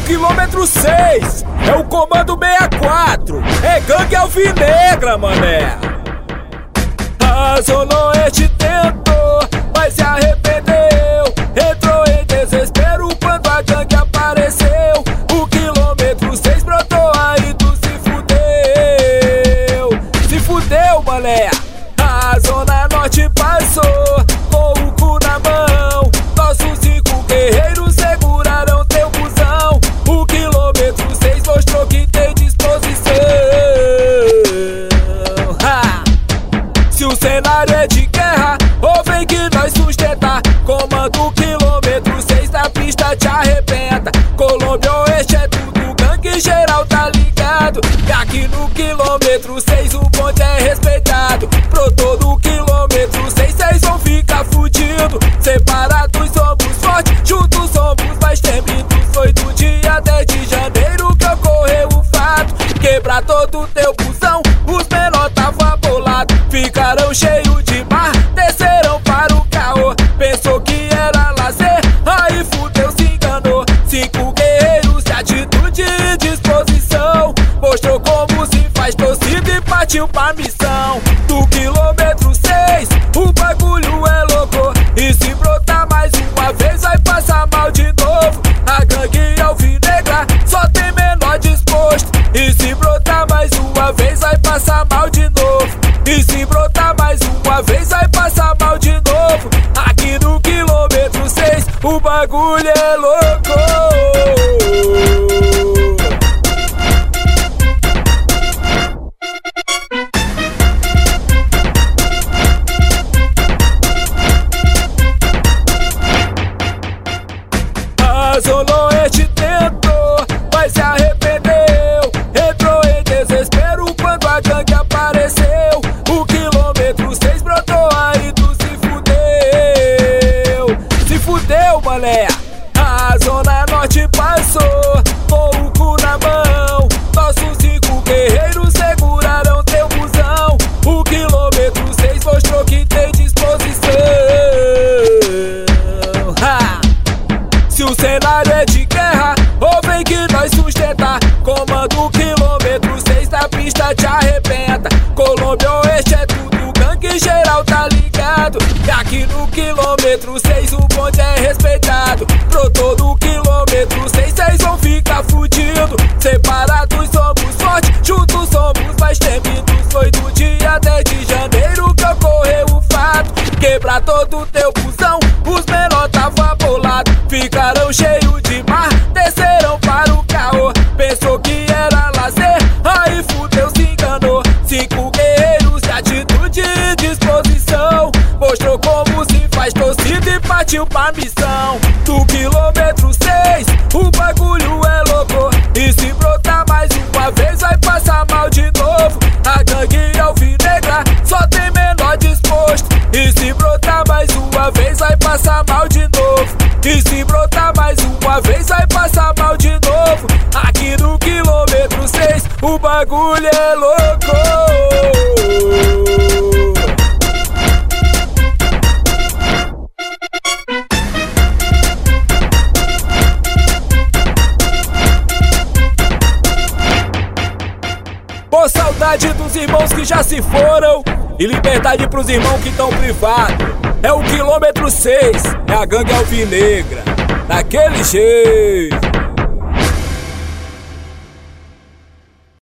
quilômetro 6, é o comando 64, é gangue alvinegra, mané. A Zona Oeste tentou, mas se arrependeu, entrou em desespero quando a gangue apareceu. O quilômetro 6 brotou, aí tu se fudeu, mané. A Zona Norte passou com o cu na mão, nossos 5 guerreiros seguraram teu busão. O quilômetro 6 mostrou que tem disposição. Ha! Se o cenário é de guerra, ou vem que nós sustentar. Comando o quilômetro 6 na pista te arrebenta. Colômbia Oeste é tudo, gangue geral tá ligado. E aqui no quilômetro 6 o bonde é respeitado. Pro todo o quilômetro 6 cês vão ficar fudido. Separados somos fortes, juntos somos mais temidos. Foi do dia 10 de janeiro que ocorreu o fato. Quebrar todo o teu busão, os menor tava bolado. Ficaram cheios de mar, desceram para o caô. Pensou que era lazer, aí fudeu, se enganou. 5 guerreiros de atitude e disposição, mostrou como se faz torcida e partiu pra missão. Do quilômetro 6, o bagulho é louco. E se brotar mais uma vez vai passar mal de novo. A gangue alvinegra só tem menor disposto. E se brotar mais uma vez vai passar mal de novo. E se brotar mais uma vez vai passar mal de novo. Aqui no quilômetro 6 o bagulho é louco. A Zona Oeste tentou, mas se arrependeu, entrou em desespero quando a gangue apareceu. O quilômetro 6 brotou, aí tu se fudeu, mané. A Zona Norte passou com o cu na mão, nossos 5 guerreiros seguraram teu busão. O quilômetro 6 mostrou que tem disposição. Ha! Se o cenário é de guerra, ou vem que nós sustentar. Comando o quilômetro 6 na pista te arrebenta. Colômbia Oeste é tudo, gangue geral tá ligado. E aqui no quilômetro 6 o bonde é respeitado. Pro todo o quilômetro 6 cês vão ficar fudido. Separados somos fortes, juntos somos mais temidos. Foi do dia 10 de janeiro que ocorreu o fato. Quebrar todo o teu busão, os menor tava bolado. Ficaram cheios de mar, desceram para o caô. Pensou que era lazer, aí fudeu, se enganou. 5 guerreiros de atitude e disposição, mostrou como se faz torcida e partiu pra missão. Do quilômetro 6, o bagulho é louco. E se brotar mais uma vez vai passar mal de novo. A gangue alvinegra só tem menor disposto. E se brotar mais uma vez vai passar mal de novo. E se brotar mais uma vez vai passar mal de novo. Aqui no quilômetro 6 o bagulho é louco. Por saudade dos irmãos que já se foram e liberdade pros irmãos que tão privados. É o quilômetro 6, é a gangue alvinegra, daquele jeito.